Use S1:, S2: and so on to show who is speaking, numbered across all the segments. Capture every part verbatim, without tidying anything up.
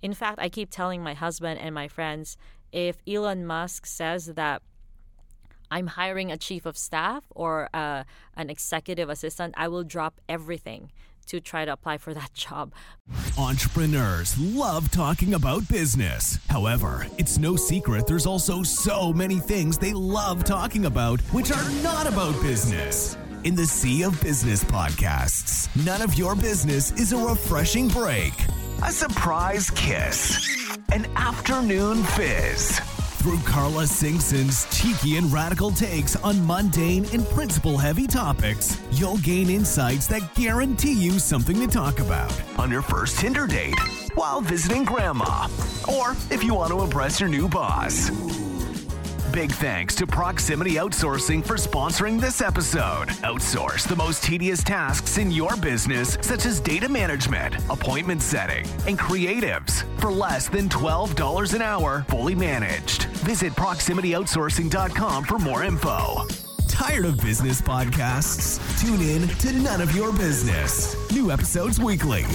S1: In fact, I keep telling my husband and my friends, if Elon Musk says that I'm hiring a chief of staff or uh, an executive assistant, I will drop everything to try to apply for that job.
S2: Entrepreneurs love talking about business. However, it's no secret there's also so many things they love talking about which are not about business. In the sea of business podcasts, None of Your Business is a refreshing break, a surprise kiss, an afternoon fizz. Through Carla Singson's cheeky and radical takes on mundane and principle-heavy topics, you'll gain insights that guarantee you something to talk about on your first Tinder date, while visiting grandma, or if you want to impress your new boss. Big thanks to Proximity Outsourcing for sponsoring this episode. Outsource the most tedious tasks in your business, such as data management, appointment setting, and creatives for less than twelve dollars an hour, fully managed. Visit proximity outsourcing dot com for more info. Tired of business podcasts? Tune in to None of Your Business. New episodes weekly.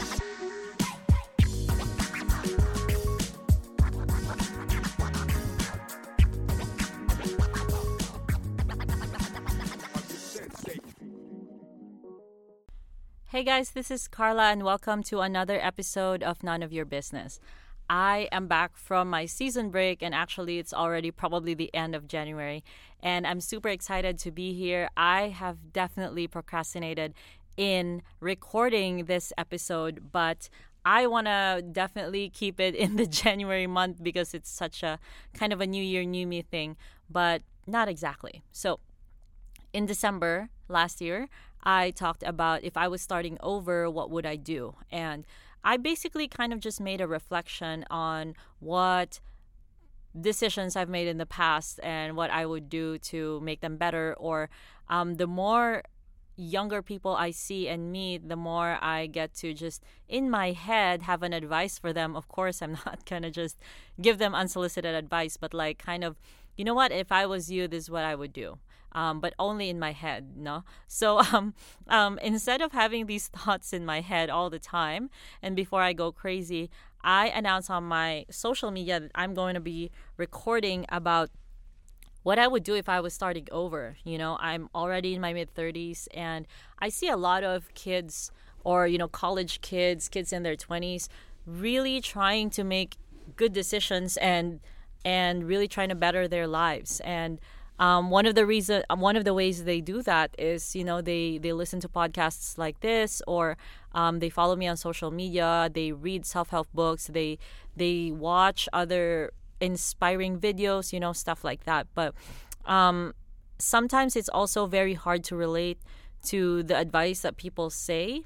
S1: Hey guys, this is Carla and welcome to another episode of None of Your Business. I am back from my season break and actually it's already probably the end of January and I'm super excited to be here. I have definitely procrastinated in recording this episode, but I want to definitely keep it in the January month because it's such a kind of a new year, new me thing, but not exactly. So in December last year, I talked about if I was starting over, what would I do? And I basically kind of just made a reflection on what decisions I've made in the past and what I would do to make them better. Or um, the more younger people I see and meet, the more I get to just in my head have an advice for them. Of course, I'm not going to just give them unsolicited advice, but like kind of, you know what, if I was you, this is what I would do. Um, but only in my head, no? So um, um, instead of having these thoughts in my head all the time, and before I go crazy, I announce on my social media that I'm going to be recording about what I would do if I was starting over. You know, I'm already in my mid-thirties, and I see a lot of kids or, you know, college kids, kids in their twenties, really trying to make good decisions and and really trying to better their lives. And Um, one of the reason, one of the ways they do that is, you know, they, they listen to podcasts like this, or um, they follow me on social media. They read self-help books. They they watch other inspiring videos, you know, stuff like that. But um, sometimes it's also very hard to relate to the advice that people say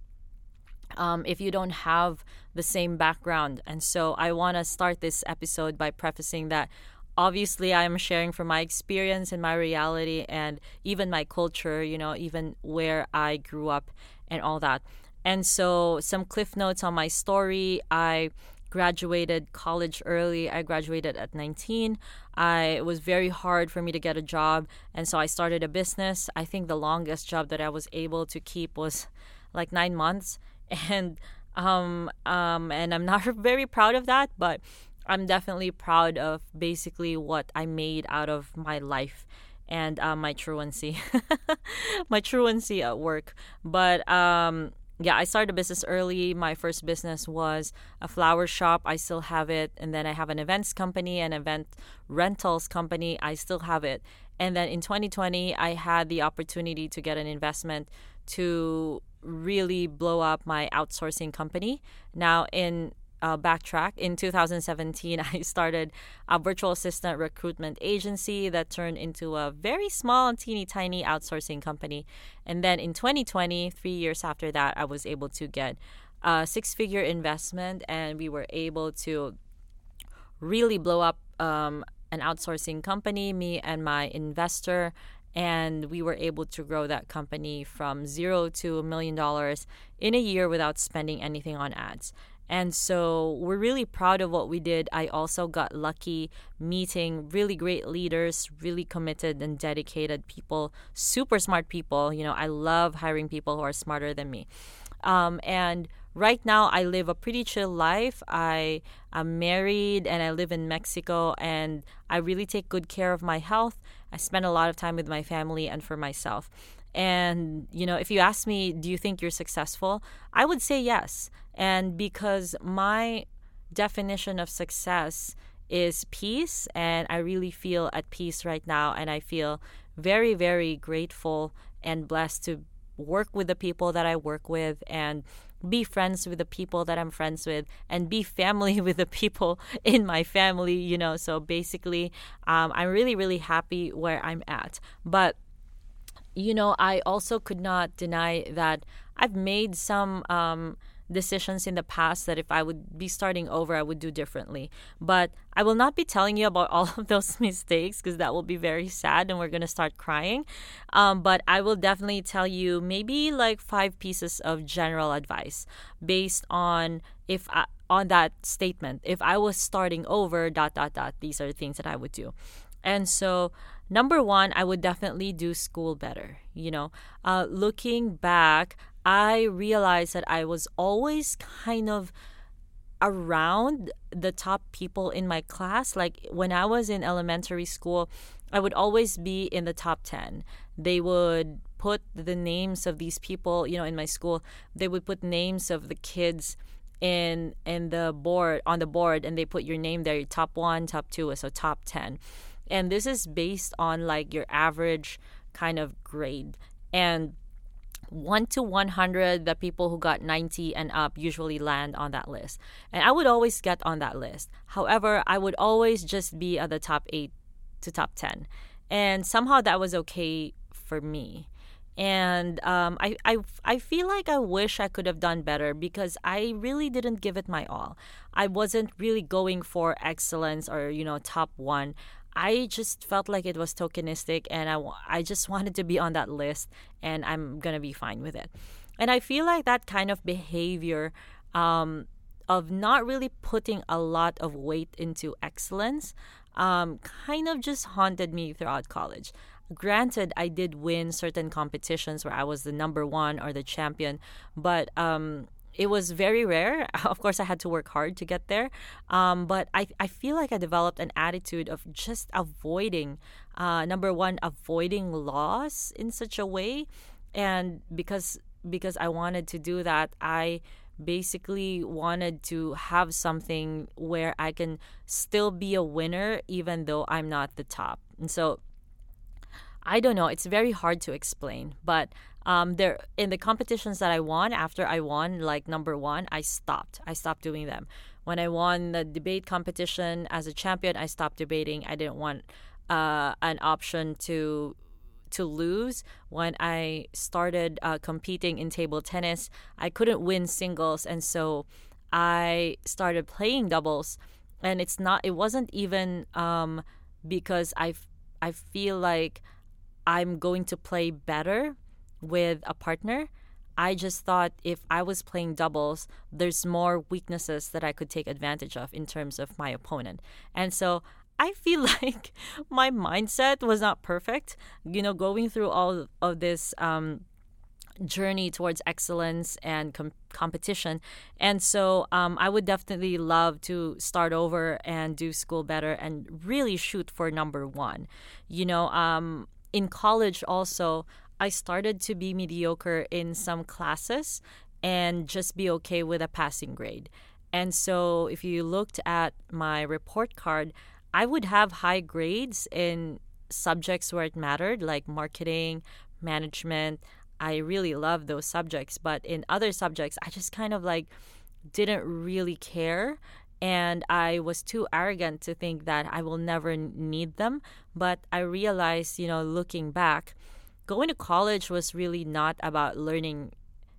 S1: um, if you don't have the same background. And so I want to start this episode by prefacing that obviously, I'm sharing from my experience and my reality and even my culture, you know, even where I grew up and all that. And so some cliff notes on my story. I graduated college early. I graduated at nineteen. I, it was very hard for me to get a job. And so I started a business. I think the longest job that I was able to keep was like nine months. And, um, um, and I'm not very proud of that, but I'm definitely proud of basically what I made out of my life and uh, my truancy, my truancy at work. But um, yeah, I started a business early. My first business was a flower shop. I still have it. And then I have an events company, an event rentals company. I still have it. And then in twenty twenty, I had the opportunity to get an investment to really blow up my outsourcing company. Now in Uh, backtrack. In two thousand seventeen, I started a virtual assistant recruitment agency that turned into a very small, teeny tiny outsourcing company. And then in twenty twenty, three years after that, I was able to get a six-figure investment, and we were able to really blow up um, an outsourcing company, me and my investor. And we were able to grow that company from zero to a million dollars in a year without spending anything on ads. And so we're really proud of what we did. I also got lucky meeting really great leaders, really committed and dedicated people, super smart people. You know, I love hiring people who are smarter than me. Um, and right now I live a pretty chill life. I am married and I live in Mexico, and I really take good care of my health. I spend a lot of time with my family and for myself. And, you know, if you ask me, do you think you're successful? I would say yes. And because my definition of success is peace, and I really feel at peace right now, and I feel very, very grateful and blessed to work with the people that I work with and be friends with the people that I'm friends with and be family with the people in my family, you know. So basically, um, I'm really, really happy where I'm at. But, you know, I also could not deny that I've made some um, decisions in the past that if I would be starting over, I would do differently. But I will not be telling you about all of those mistakes because that will be very sad and we're going to start crying. Um, but I will definitely tell you maybe like five pieces of general advice based on if I, on that statement. If I was starting over, dot, dot, dot, these are the things that I would do. And so, number one, I would definitely do school better. You know, uh, looking back, I realized that I was always kind of around the top people in my class. Like when I was in elementary school, I would always be in the top ten. They would put the names of these people, you know, in my school, they would put names of the kids in in the board on the board, and they put your name there, top one, top two, so top ten. And this is based on like your average kind of grade. And one to one hundred, the people who got ninety and up usually land on that list. And I would always get on that list. However, I would always just be at the top eight to top ten. And somehow that was okay for me. And um, I, I, I feel like I wish I could have done better because I really didn't give it my all. I wasn't really going for excellence or, you know, top one. I just felt like it was tokenistic, and I, I just wanted to be on that list, and I'm going to be fine with it. And I feel like that kind of behavior um, of not really putting a lot of weight into excellence um, kind of just haunted me throughout college. Granted, I did win certain competitions where I was the number one or the champion, but um, it was very rare. Of course, I had to work hard to get there. Um, but I, I feel like I developed an attitude of just avoiding, uh, number one, avoiding loss in such a way. And because because I wanted to do that, I basically wanted to have something where I can still be a winner even though I'm not the top. And so I don't know. It's very hard to explain, but um, there in the competitions that I won, after I won like number one, I stopped. I stopped doing them. When I won the debate competition as a champion, I stopped debating. I didn't want uh, an option to to lose. When I started uh, competing in table tennis, I couldn't win singles, and so I started playing doubles. And it's not. It wasn't even um, because I I feel like I'm going to play better with a partner. I just thought if I was playing doubles, there's more weaknesses that I could take advantage of in terms of my opponent. And so I feel like my mindset was not perfect, you know, going through all of this um, journey towards excellence and com- competition. And so um, I would definitely love to start over and do school better and really shoot for number one. You know, um, in college also, I started to be mediocre in some classes and just be okay with a passing grade. And so if you looked at my report card, I would have high grades in subjects where it mattered, like marketing, management. I really love those subjects. But in other subjects, I just kind of like didn't really care. And I was too arrogant to think that I will never need them. But I realized, you know, looking back, going to college was really not about learning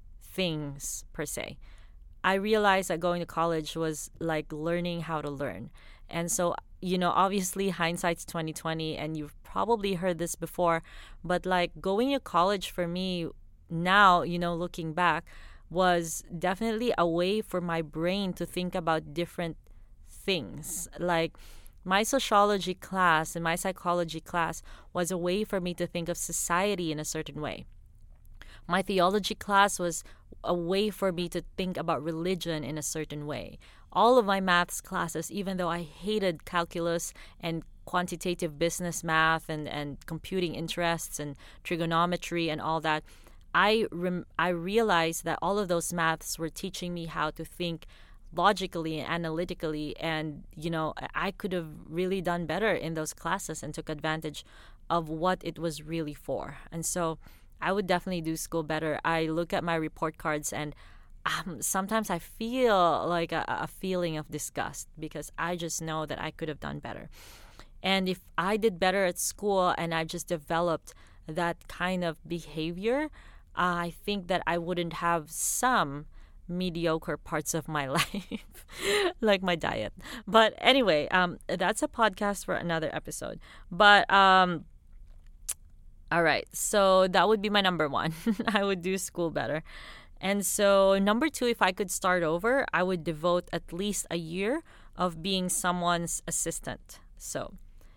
S1: things per se. I realized that going to college was like learning how to learn. And so, you know, obviously hindsight's twenty twenty, and you've probably heard this before, but like going to college for me now, you know, looking back, was definitely a way for my brain to think about different things. Like my sociology class and my psychology class was a way for me to think of society in a certain way. My theology class was a way for me to think about religion in a certain way. All of my maths classes, even though I hated calculus and quantitative business math and, and computing interests and trigonometry and all that, I rem- I realized that all of those maths were teaching me how to think logically and analytically, and you know I could have really done better in those classes and took advantage of what it was really for. And so I would definitely do school better. I look at my report cards and um, sometimes I feel like a, a feeling of disgust because I just know that I could have done better. And if I did better at school and I just developed that kind of behavior, I think that I wouldn't have some mediocre parts of my life, like my diet. But anyway, um, that's a podcast for another episode. But um, all right, so that would be my number one. I would do school better. And so number two, if I could start over, I would devote at least a year of being someone's assistant. So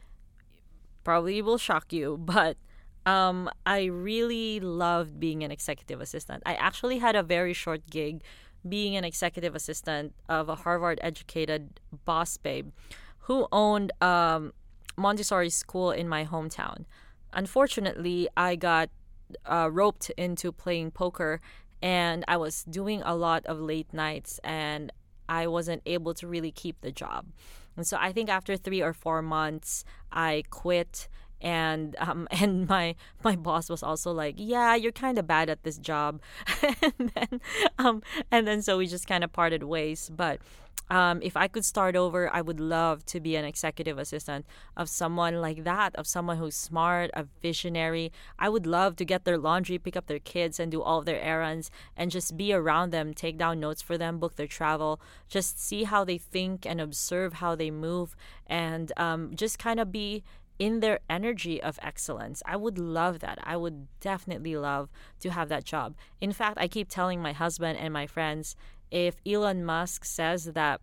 S1: probably will shock you, but um, I really loved being an executive assistant. I actually had a very short gig being an executive assistant of a Harvard-educated boss babe who owned um, Montessori school in my hometown. Unfortunately, I got uh, roped into playing poker, and I was doing a lot of late nights, and I wasn't able to really keep the job. And so I think after three or four months, I quit. And um and my my boss was also like, yeah, you're kind of bad at this job. and then um and then so we just kind of parted ways. But um if I could start over, I would love to be an executive assistant of someone like that, of someone who's smart, a visionary. I would love to get their laundry, pick up their kids, and do all of their errands, and just be around them, take down notes for them, book their travel, just see how they think and observe how they move, and um just kind of be in their energy of excellence. I would love that. I would definitely love to have that job. In fact, I keep telling my husband and my friends, if Elon Musk says that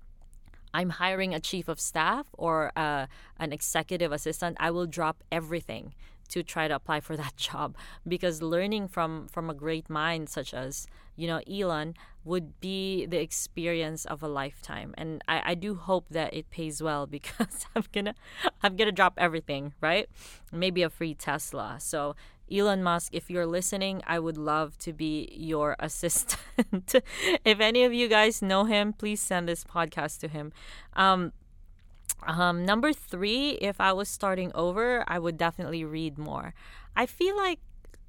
S1: I'm hiring a chief of staff or uh, an executive assistant, I will drop everything to try to apply for that job, because learning from from a great mind such as, you know, Elon would be the experience of a lifetime. And I, I do hope that it pays well, because I'm gonna I'm gonna drop everything, right? Maybe a free Tesla. So Elon Musk, if you're listening, I would love to be your assistant. If any of you guys know him, please send this podcast to him. Um, Um, number three, if I was starting over, I would definitely read more. I feel like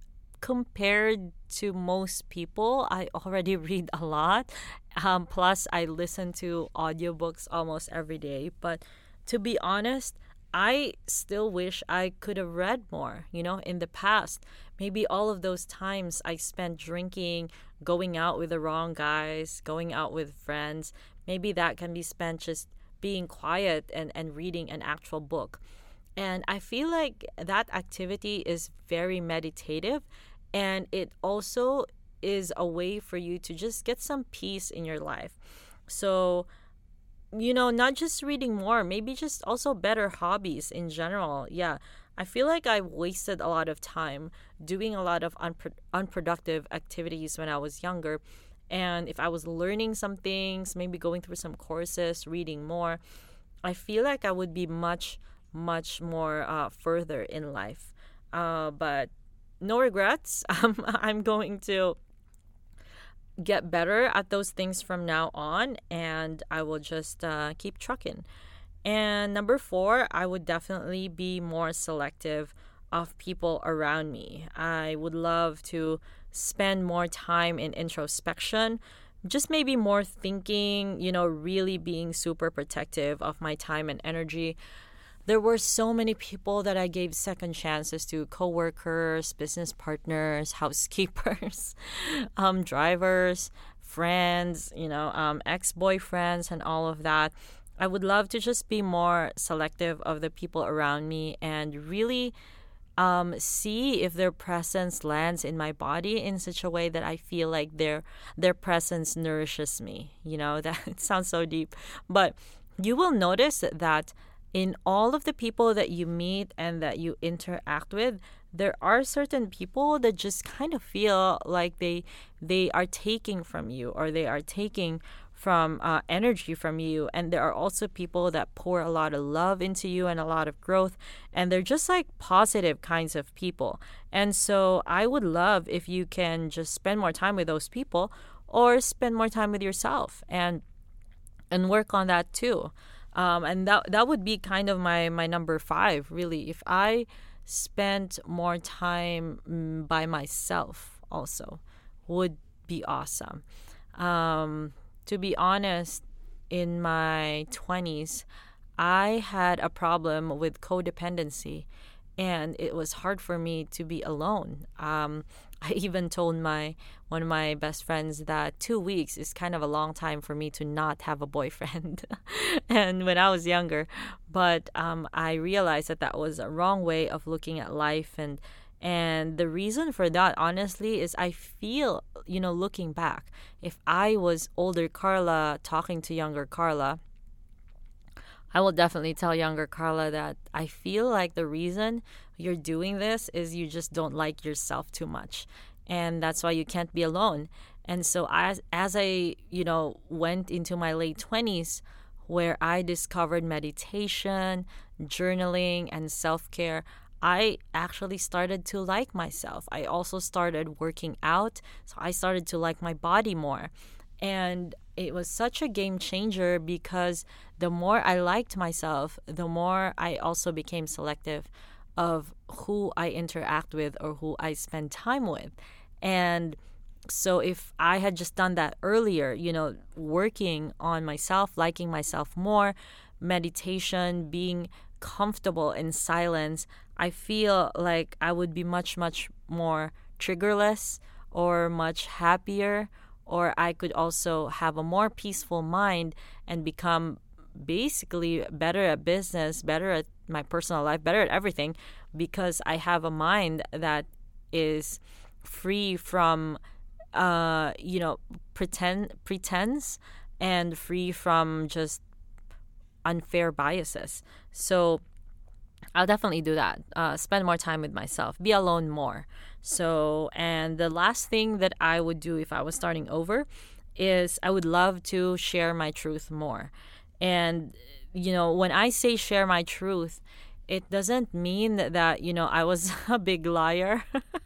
S1: compared to most people, I already read a lot. Um, plus, I listen to audiobooks almost every day. But to be honest, I still wish I could have read more, you know, in the past. Maybe all of those times I spent drinking, going out with the wrong guys, going out with friends, maybe that can be spent just being quiet and, and reading an actual book. And I feel like that activity is very meditative, and it also is a way for you to just get some peace in your life. So, you know, not just reading more, maybe just also better hobbies in general. Yeah, I feel like I wasted a lot of time doing a lot of unpro- unproductive activities when I was younger. And if I was learning some things, maybe going through some courses, reading more, I feel like I would be much, much more uh, further in life. Uh, but no regrets. Um, I'm going to get better at those things from now on, and I will just uh, keep trucking. And number four, I would definitely be more selective of people around me. I would love to spend more time in introspection, just maybe more thinking, you know, really being super protective of my time and energy. There were so many people that I gave second chances to: coworkers, business partners, housekeepers, um, drivers, friends, you know, um, ex-boyfriends, and all of that. I would love to just be more selective of the people around me and really um, see if their presence lands in my body in such a way that I feel like their their presence nourishes me. You know, that it sounds so deep, but you will notice that in all of the people that you meet and that you interact with, there are certain people that just kind of feel like they they are taking from you, or they are taking from uh, energy from you. And there are also people that pour a lot of love into you and a lot of growth, and they're just like positive kinds of people. And so I would love if you can just spend more time with those people, or spend more time with yourself, and and work on that too. Um, and that that would be kind of my my number five, really. If I spent more time mm, by myself also, would be awesome. Um, to be honest, in my twenties, I had a problem with codependency, and it was hard for me to be alone. Um, I even told my one of my best friends that two weeks is kind of a long time for me to not have a boyfriend. And when I was younger, but um, I realized that that was a wrong way of looking at life, and and the reason for that, honestly, is I feel, you know, looking back, if I was older Carla talking to younger Carla, I will definitely tell younger Carla that I feel like the reason you're doing this is you just don't like yourself too much. And that's why you can't be alone. And so as as I, you know, went into my late twenties, where I discovered meditation, journaling, and self-care, I actually started to like myself. I also started working out, so I started to like my body more. And it was such a game changer, because the more I liked myself, the more I also became selective of who I interact with or who I spend time with. And so if I had just done that earlier, you know, working on myself, liking myself more, meditation, being comfortable in silence, I feel like I would be much, much more triggerless, or much happier, or I could also have a more peaceful mind and become basically better at business, better at my personal life, better at everything, because I have a mind that is free from, uh, you know, pretend pretense, and free from just unfair biases. So I'll definitely do that. Uh, spend more time with myself. Be alone more. So, and the last thing that I would do if I was starting over is I would love to share my truth more. And, you know, when I say share my truth, it doesn't mean that, you know, I was a big liar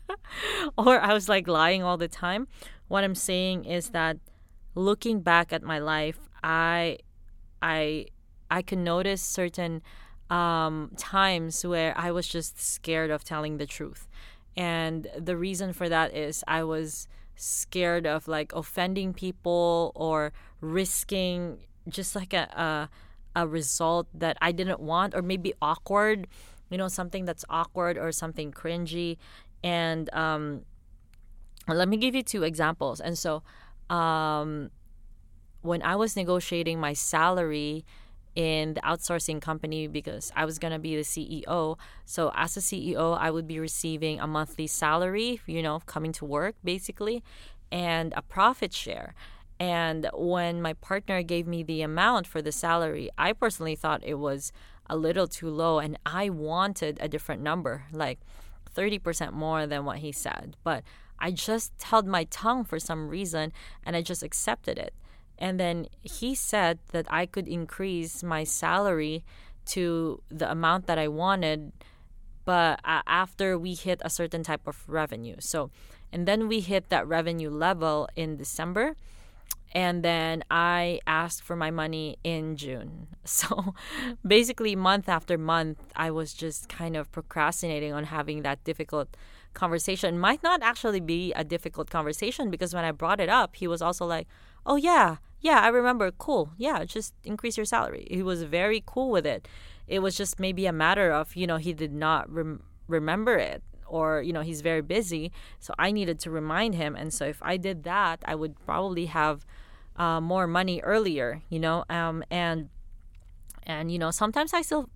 S1: or I was like lying all the time. What I'm saying is that looking back at my life, I, I, I can notice certain um, times where I was just scared of telling the truth. And the reason for that is I was scared of like offending people, or risking just like a, a a result that I didn't want, or maybe awkward, you know, something that's awkward or something cringy. And um, let me give you two examples. And so um, when I was negotiating my salary in the outsourcing company, because I was going to be the C E O. So as a C E O, I would be receiving a monthly salary, you know, coming to work basically, and a profit share. And when my partner gave me the amount for the salary, I personally thought it was a little too low, and I wanted a different number, like thirty percent more than what he said. But I just held my tongue for some reason, and I just accepted it. And then he said that I could increase my salary to the amount that I wanted, but uh, after we hit a certain type of revenue. So, and then we hit that revenue level in December. And then I asked for my money in June. So basically, month after month, I was just kind of procrastinating on having that difficult conversation. Might not actually be a difficult conversation, because when I brought it up, he was also like, oh, yeah, yeah, I remember. Cool. Yeah, just increase your salary. He was very cool with it. It was just maybe a matter of, you know, he did not rem- remember it. Or, you know, he's very busy. So I needed to remind him. And so if I did that, I would probably have uh, more money earlier, you know. Um, and, and, you know, sometimes I still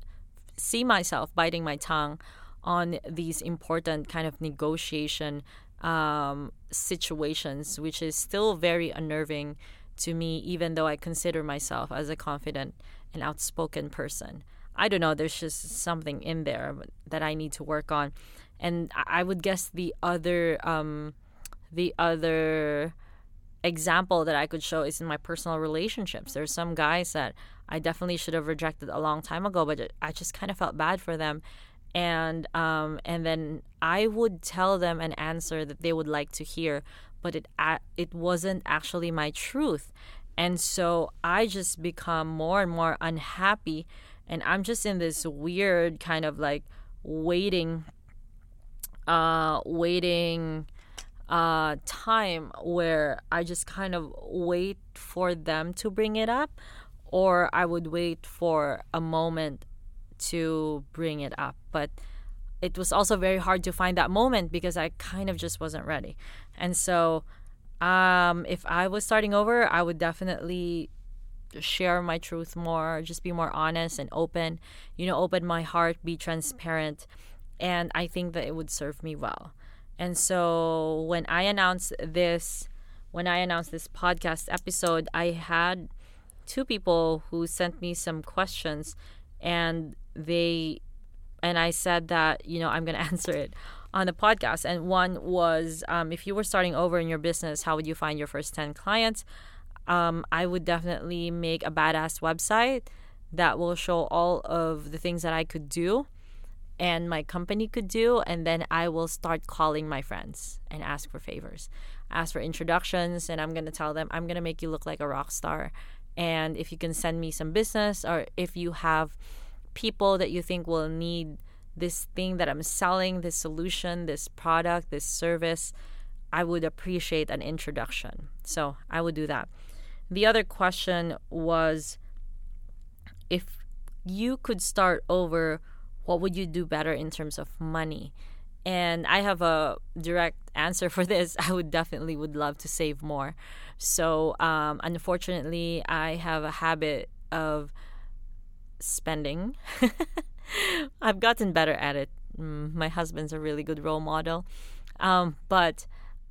S1: see myself biting my tongue on these important kind of negotiation um, situations, which is still very unnerving to me, even though I consider myself as a confident and outspoken person. I don't know, there's just something in there that I need to work on. And I I would guess the other um the other example that I could show is in my personal relationships. There's some guys that I definitely should have rejected a long time ago, but I just kind of felt bad for them. And um and then I would tell them an answer that they would like to hear, but it a- it wasn't actually my truth. And so I just become more and more unhappy, and I'm just in this weird kind of like waiting uh waiting uh time where I just kind of wait for them to bring it up, or I would wait for a moment to bring it up. But it was also very hard to find that moment because I kind of just wasn't ready. And so um if I was starting over, I would definitely share my truth more, just be more honest and open, you know, open my heart, be transparent. And I think that it would serve me well. And so when I announced this, when I announced this podcast episode, I had two people who sent me some questions, and they, and I said that, you know, I'm going to answer it on the podcast. And one was, um, if you were starting over in your business, how would you find your first ten clients? Um, I would definitely make a badass website that will show all of the things that I could do and my company could do, and then I will start calling my friends and ask for favors, ask for introductions, and I'm going to tell them, I'm going to make you look like a rock star. And if you can send me some business, or if you have people that you think will need this thing that I'm selling, this solution, this product, this service, I would appreciate an introduction. So I would do that. The other question was, if you could start over, what would you do better in terms of money? And I have a direct answer for this. I would definitely would love to save more. So um, unfortunately, I have a habit of spending. I've gotten better at it. Mm, my husband's a really good role model. Um, but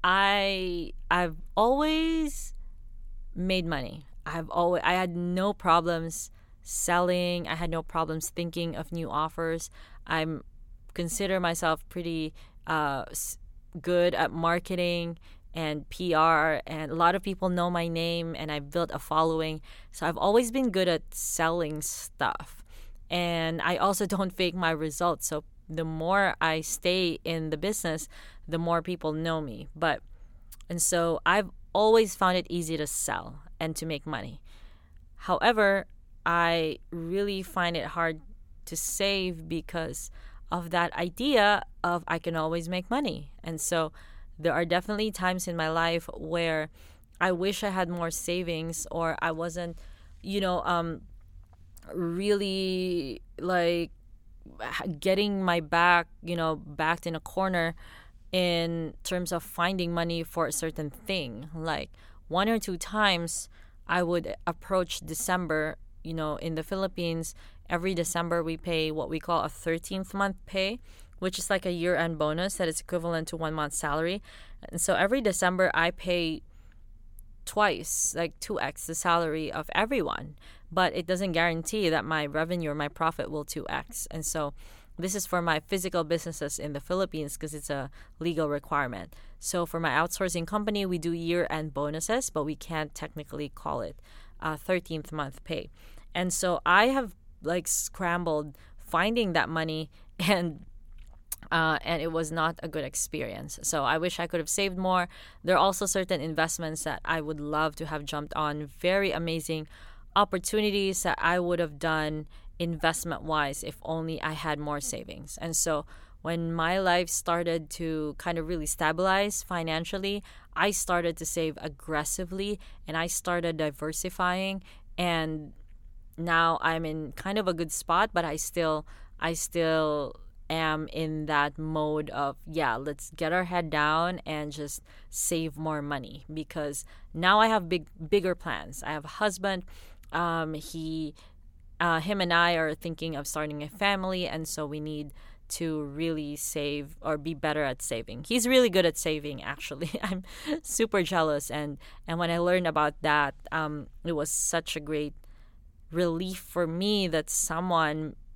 S1: I I've always made money. I've always I had no problems selling. I had no problems thinking of new offers. I'm consider myself pretty uh, good at marketing and P R, and a lot of people know my name, and I've built a following. So I've always been good at selling stuff. And I also don't fake my results. So the more I stay in the business, the more people know me. But and so I've always found it easy to sell and to make money. However, I really find it hard to save because of that idea of I can always make money. And so there are definitely times in my life where I wish I had more savings, or I wasn't, you know, um, really like getting my back, you know, backed in a corner in terms of finding money for a certain thing. Like one or two times I would approach December. You know, in the Philippines, every December we pay what we call a thirteenth month pay, which is like a year-end bonus that is equivalent to one month's salary. And so every December I pay twice, like two x the salary of everyone. But it doesn't guarantee that my revenue or my profit will two x. And so this is for my physical businesses in the Philippines because it's a legal requirement. So for my outsourcing company, we do year-end bonuses, but we can't technically call it a thirteenth month pay. And so I have like scrambled finding that money, and uh, and it was not a good experience. So I wish I could have saved more. There are also certain investments that I would love to have jumped on, very amazing opportunities that I would have done investment-wise if only I had more savings. And so when my life started to kind of really stabilize financially, I started to save aggressively, and I started diversifying, and now I'm in kind of a good spot, but I still I still am in that mode of, yeah, let's get our head down and just save more money, because now I have big bigger plans. I have a husband. Um, he uh, him and I are thinking of starting a family, and so we need to really save or be better at saving. He's really good at saving, actually. I'm super jealous, and and when I learned about that, um, it was such a great relief for me that someone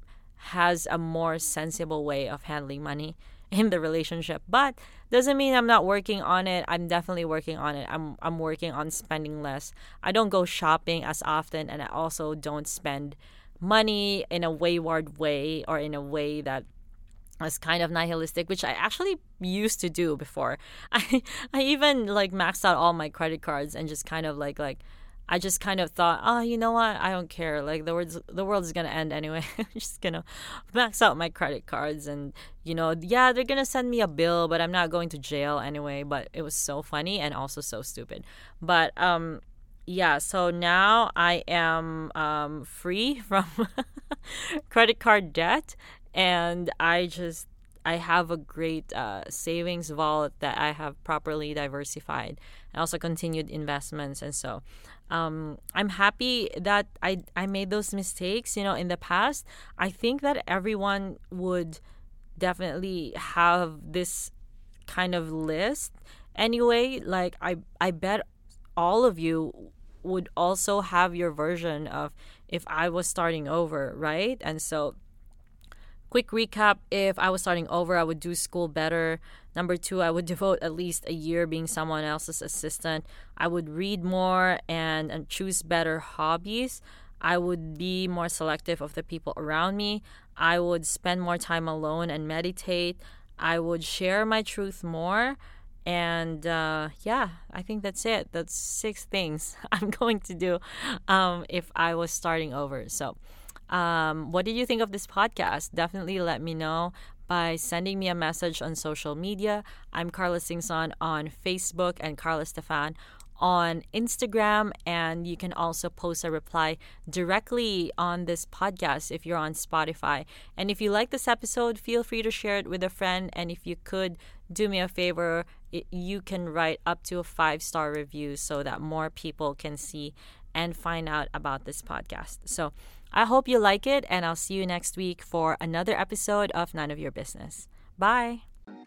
S1: has a more sensible way of handling money in the relationship. But doesn't mean I'm not working on it. I'm definitely working on it. I'm I'm working on spending less. I don't go shopping as often, and I also don't spend money in a wayward way or in a way that is kind of nihilistic, which I actually used to do before. I I even like maxed out all my credit cards and just kind of like like I just kind of thought, oh, you know what? I don't care. Like the world's the world's gonna end anyway. I'm just gonna max out my credit cards, and you know, yeah, they're gonna send me a bill, but I'm not going to jail anyway. But it was so funny and also so stupid. But um, yeah. So now I am um free from credit card debt, and I just I have a great uh, savings vault that I have properly diversified, and also continued investments. And so um, I'm happy that I, I made those mistakes, you know, in the past. I think that everyone would definitely have this kind of list anyway. Like I, I bet all of you would also have your version of if I was starting over, right? And so quick recap, if I was starting over, I would do school better. Number two, I would devote at least a year being someone else's assistant. I would read more and, and choose better hobbies. I would be more selective of the people around me. I would spend more time alone and meditate. I would share my truth more. And uh, yeah, I think that's it. That's six things I'm going to do um, if I was starting over. So Um, what did you think of this podcast? Definitely let me know by sending me a message on social media. I'm Carla Singson on Facebook and Carla Stefan on Instagram. And you can also post a reply directly on this podcast if you're on Spotify. And if you like this episode, feel free to share it with a friend. And if you could do me a favor, it, you can write up to a five-star review so that more people can see and find out about this podcast. So I hope you like it, and I'll see you next week for another episode of None of Your Business. Bye.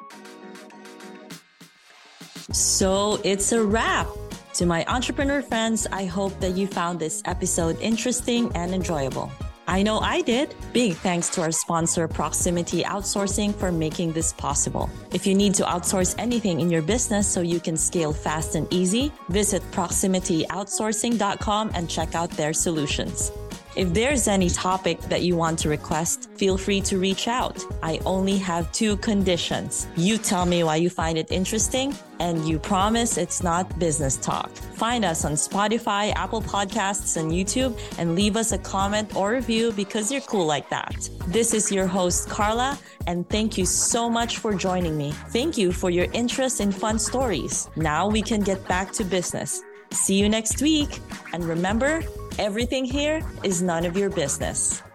S3: So it's a wrap. To my entrepreneur friends, I hope that you found this episode interesting and enjoyable. I know I did. Big thanks to our sponsor, Proximity Outsourcing, for making this possible. If you need to outsource anything in your business so you can scale fast and easy, visit proximity outsourcing dot com and check out their solutions. If there's any topic that you want to request, feel free to reach out. I only have two conditions. You tell me why you find it interesting, and you promise it's not business talk. Find us on Spotify, Apple Podcasts, and YouTube, and leave us a comment or review because you're cool like that. This is your host, Carla, and thank you so much for joining me. Thank you for your interest in fun stories. Now we can get back to business. See you next week. And remember, everything here is none of your business.